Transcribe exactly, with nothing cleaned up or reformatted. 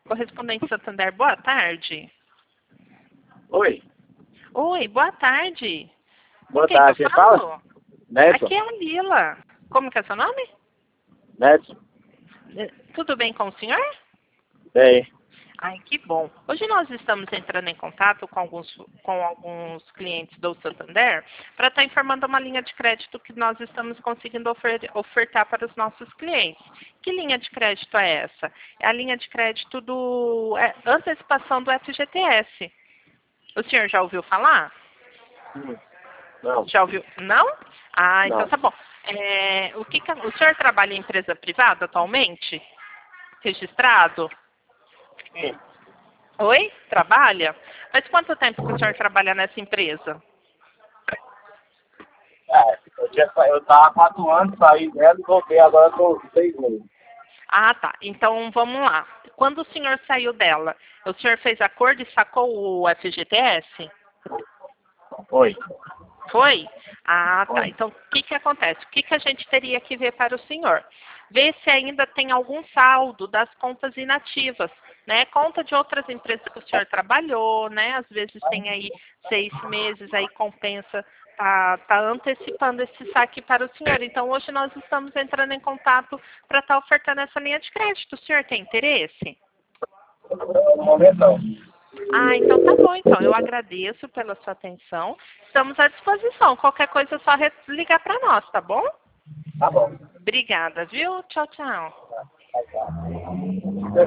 Correspondente Santander, boa tarde. Oi. Oi, boa tarde. Boa Com quem tarde, que eu você fala? falo? Neto? Aqui é a Lila. Como que é seu nome? Neto? Eh, Tudo bem com o senhor? Bem. Ai, que bom. Hoje nós estamos entrando em contato com alguns, com alguns clientes do Santander para estar informando uma linha de crédito que nós estamos conseguindo ofer- ofertar para os nossos clientes. Que linha de crédito é essa? É a linha de crédito do é, antecipação do F G T S. O senhor já ouviu falar? Hum, Não. Já ouviu? Não? Ah, então Não. tá bom. É, o, que que, a- o senhor trabalha em empresa privada atualmente? Registrado? Sim. Oi? Trabalha? Faz quanto tempo que o senhor trabalha nessa empresa? É, eu, tinha, sa- eu tava há quatro anos, saí dela e voltei, agora tô seis meses. Ah, tá. Então vamos lá. Quando o senhor saiu dela, o senhor fez acordo e sacou o F G T S? Oi. Foi? Ah, tá. Oi. Então, o que que acontece? O que que a gente teria que ver para o senhor? Ver se ainda tem algum saldo das contas inativas, né? Conta de outras empresas que o senhor trabalhou, né? Às vezes tem aí seis meses, aí compensa, tá, tá antecipando esse saque para o senhor. Então, hoje nós estamos entrando em contato para estar ofertando essa linha de crédito. O senhor tem interesse? No momento não. Ah, então tá bom, então. Eu agradeço pela sua atenção. Estamos à disposição. Qualquer coisa é só re- ligar para nós, tá bom? Tá bom. Obrigada, viu? Tchau, tchau.